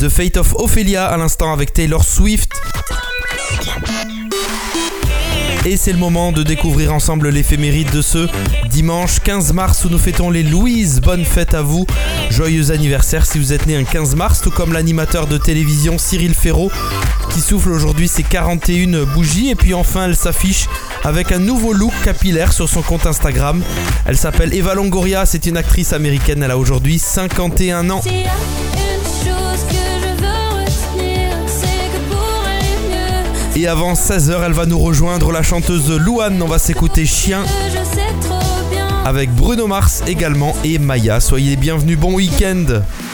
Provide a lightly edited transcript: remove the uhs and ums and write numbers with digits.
The Fate of Ophelia à l'instant avec Taylor Swift. Et c'est le moment de découvrir ensemble l'éphéméride de ce dimanche 15 mars où nous fêtons les Louises. Bonne fête à vous, joyeux anniversaire si vous êtes né un 15 mars, tout comme l'animateur de télévision Cyril Ferraud qui souffle aujourd'hui ses 41 bougies. Et puis enfin elle s'affiche avec un nouveau look capillaire sur son compte Instagram. Elle s'appelle Eva Longoria, c'est une actrice américaine, elle a aujourd'hui 51 ans. Et avant 16h, elle va nous rejoindre, la chanteuse Louane. On va s'écouter Chien avec Bruno Mars également et Maya. Soyez les bienvenus, bon week-end.